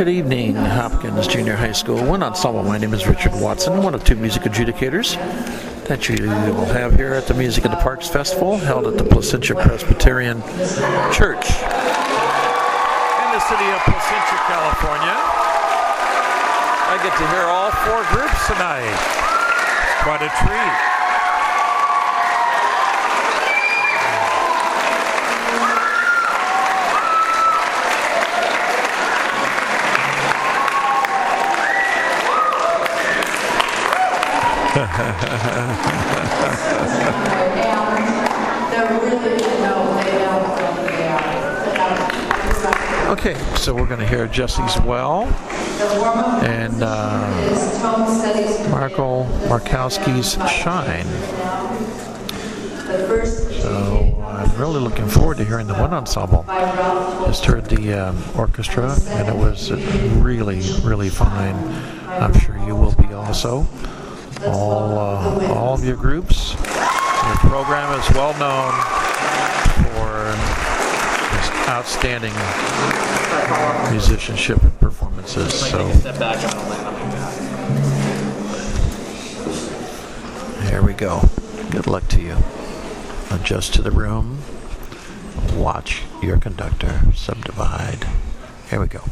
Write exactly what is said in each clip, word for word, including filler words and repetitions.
Good evening, Hopkins Junior High School. One ensemble. My name is Richard Watson, one of two music adjudicators that you will have here at the Music in the Parks Festival, held at the Placentia Presbyterian Church in the city of Placentia, California. I get to hear all four groups tonight. Quite a treat. Okay, so we're going to hear Jesse's Well and uh, Marco Markowski's Shine. So I'm really looking forward to hearing the one ensemble. Just heard the um, orchestra, and it was really, really fine. I'm sure you will be also. All, uh, all of your groups. Your program is well known for just outstanding musicianship and performances. So here we go. Good luck to you. Adjust to the room. Watch your conductor subdivide. Here we go.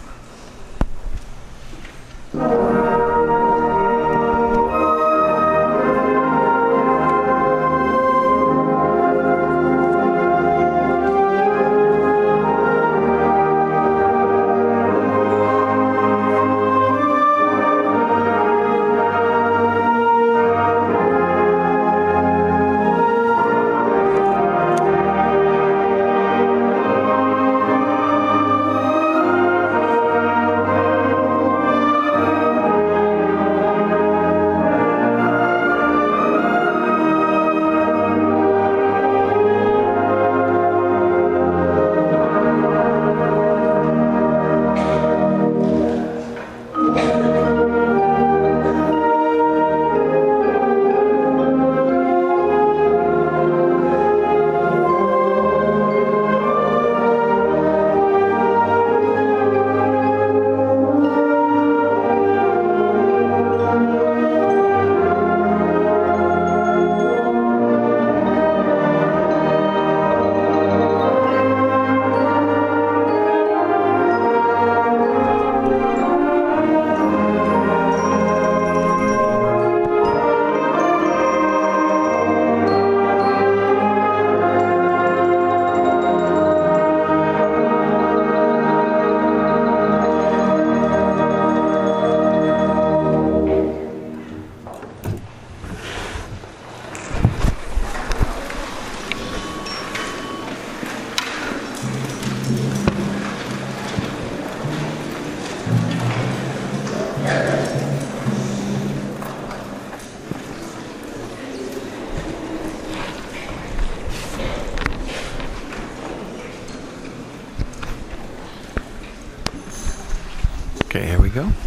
Okay, here we go.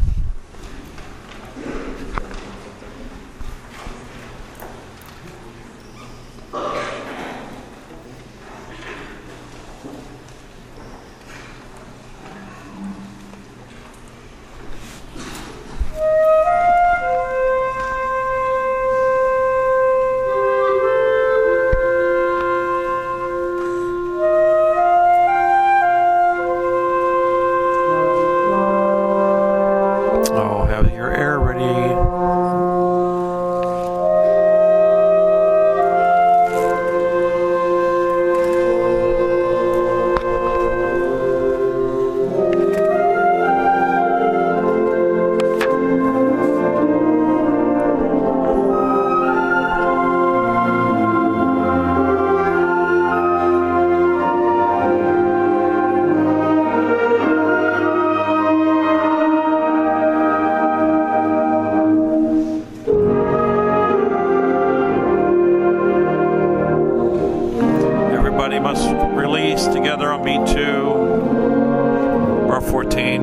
Must release together on beat two, bar fourteen.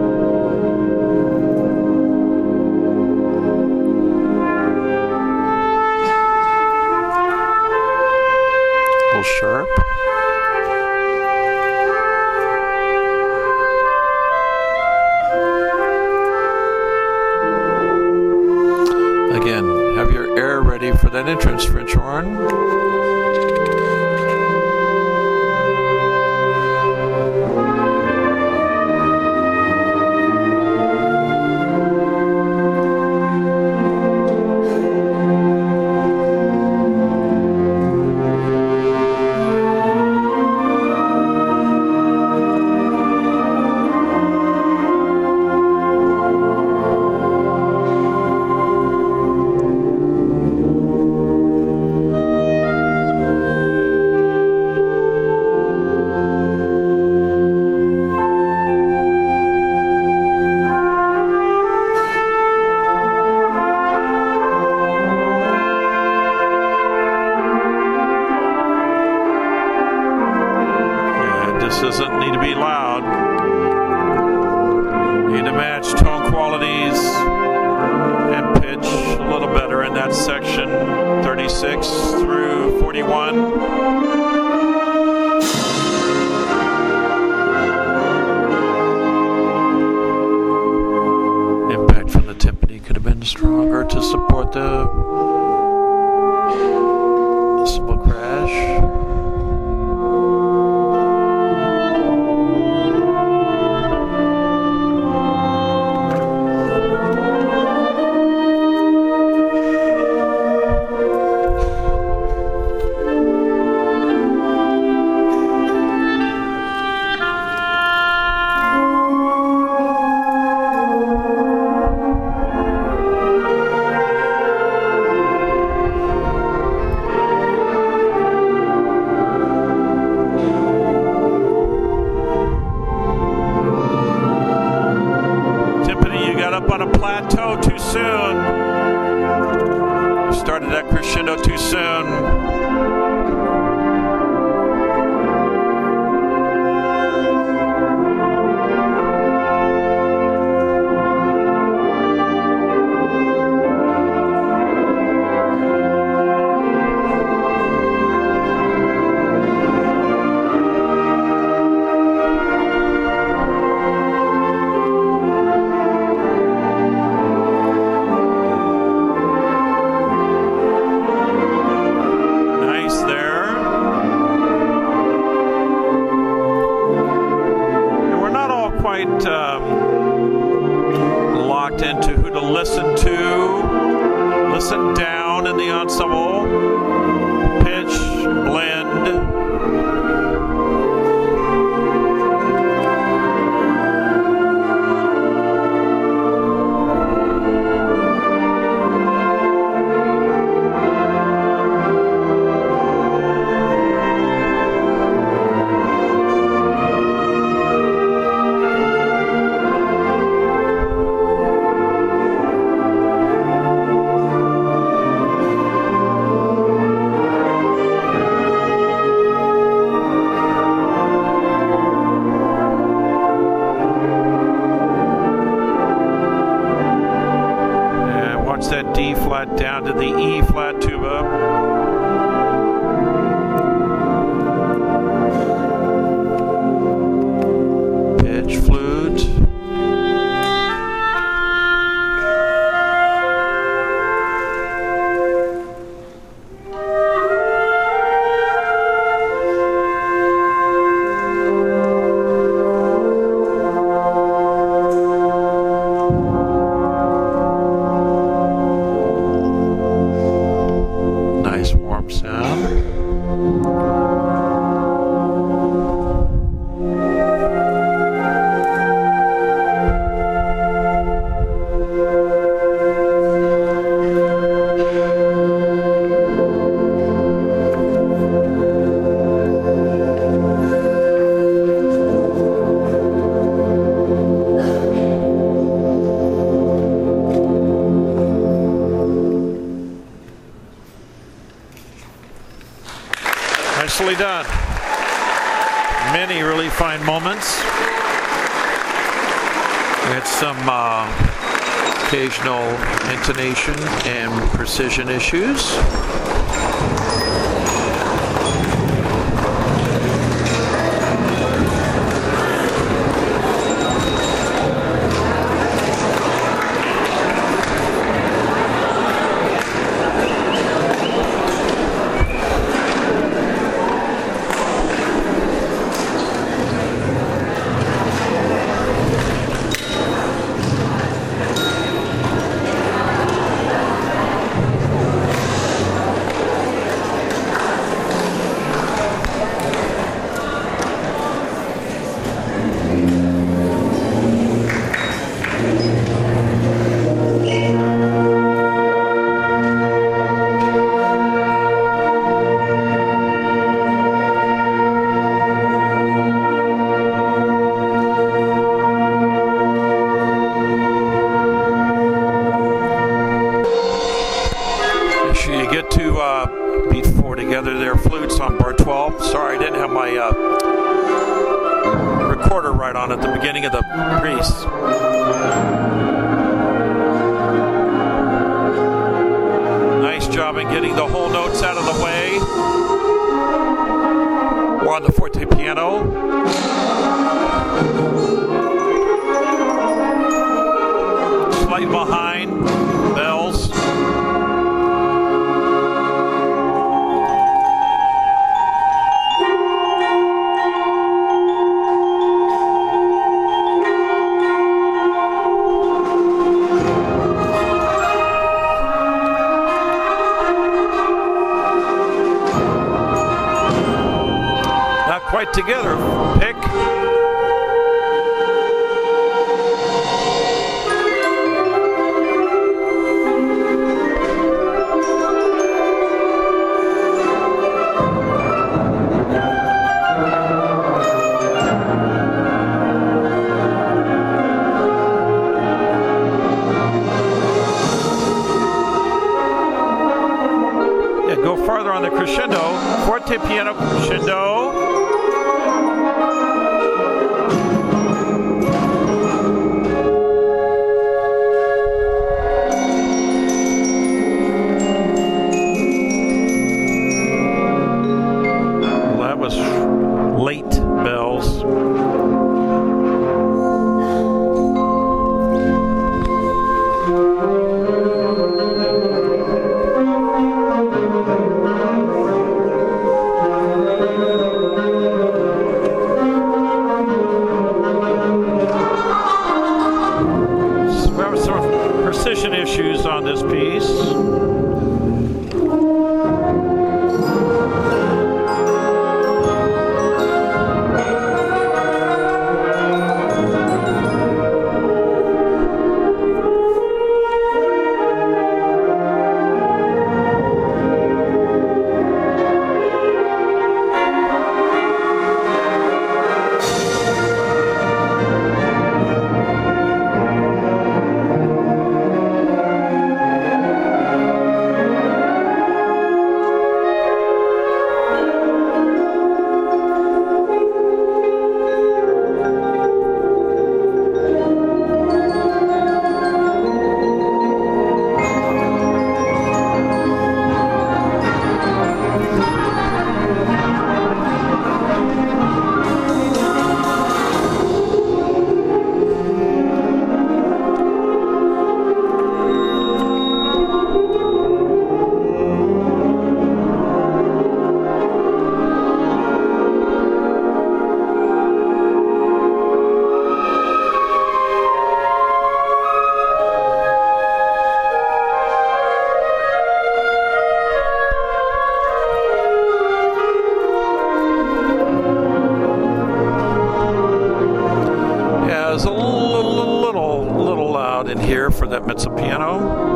A little sharp. that entrance, French horn. Doesn't need to be loud. Need to match tone qualities and pitch a little better in that section thirty-six through forty-one. Impact from the timpani could have been stronger to support the cymbal crash. Up on a plateau too soon. Started that crescendo too soon. Quite um, locked into who to listen to. Listen down in the ensemble. Pitch, blend. That D flat down to the E flat tuba. Pitch, flute. Warm sound. Nicely done. Many really fine moments. We had some uh, occasional intonation and precision issues. on at the beginning of the piece. Nice job in getting the whole notes out of the way. We're on the forte piano. Slight behind, bells. Quite together. Pick. Yeah, go farther on the crescendo. Forte piano crescendo. Late bells. So we have some precision issues on this piece. Here for that mezzo piano.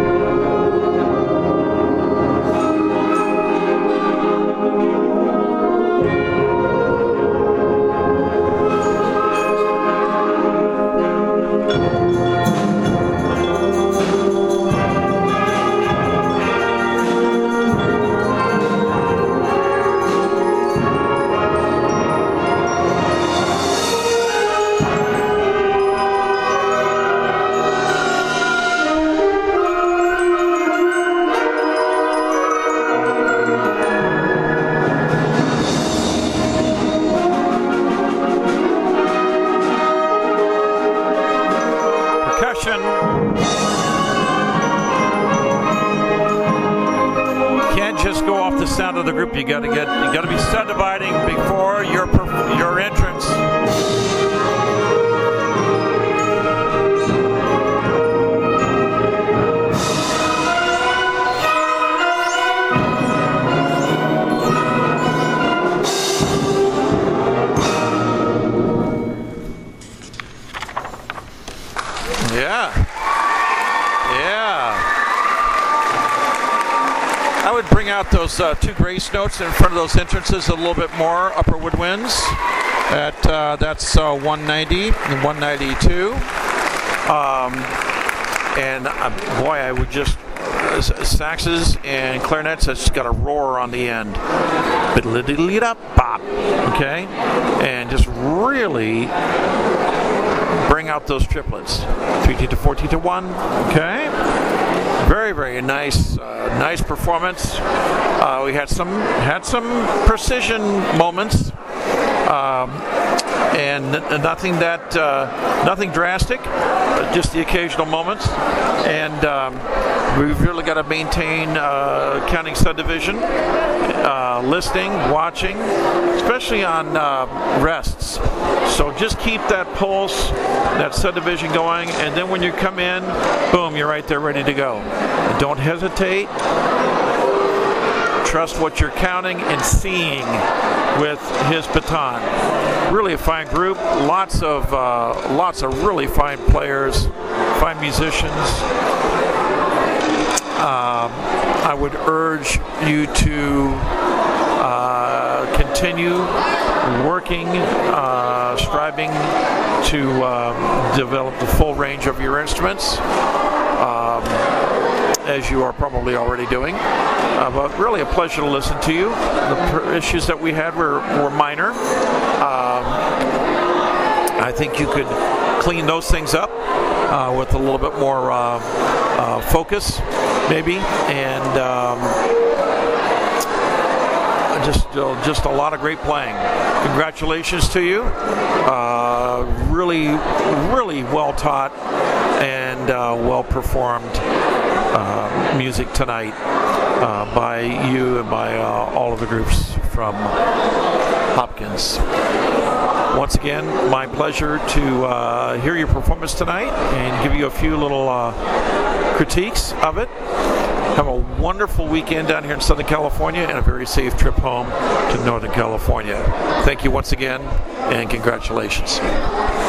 Can't just go off the sound of the group. You got to get, you got to be subdividing before your your entrance. Yeah. Yeah. I would bring out those uh, two grace notes in front of those entrances a little bit more, upper woodwinds. At, uh, that's uh, one ninety and one ninety-two. Um, and uh, boy, I would just saxes and clarinets that's got a roar on the end. Bop. Okay? And just really bring out those triplets. three T to four T to one. Okay? Very, very nice, uh, nice performance. Uh, we had some had some precision moments, um, and n- nothing that uh, nothing drastic, but just the occasional moments. And um, we've really got to maintain uh, counting subdivision, uh, listening, watching, especially on uh, rests. So just keep that pulse, that subdivision going, and then when you come in, boom, you're right there ready to go. Don't hesitate. Trust what you're counting and seeing with his baton. Really a fine group. Lots of uh, lots of really fine players, fine musicians. Um, I would urge you to uh, continue working, uh, striving to uh, develop the full range of your instruments. Um, as you are probably already doing. Uh, but really a pleasure to listen to you. The pr- issues that we had were, were minor. Um, I think you could clean those things up uh, with a little bit more uh, uh, focus, maybe, and um, just uh, just a lot of great playing. Congratulations to you. Uh, really, really well taught and uh, well performed uh, music tonight uh, by you and by uh, all of the groups from Hopkins. Once again, my pleasure to uh, hear your performance tonight and give you a few little uh, critiques of it. Have a wonderful weekend down here in Southern California and a very safe trip home to Northern California. Thank you once again, and congratulations.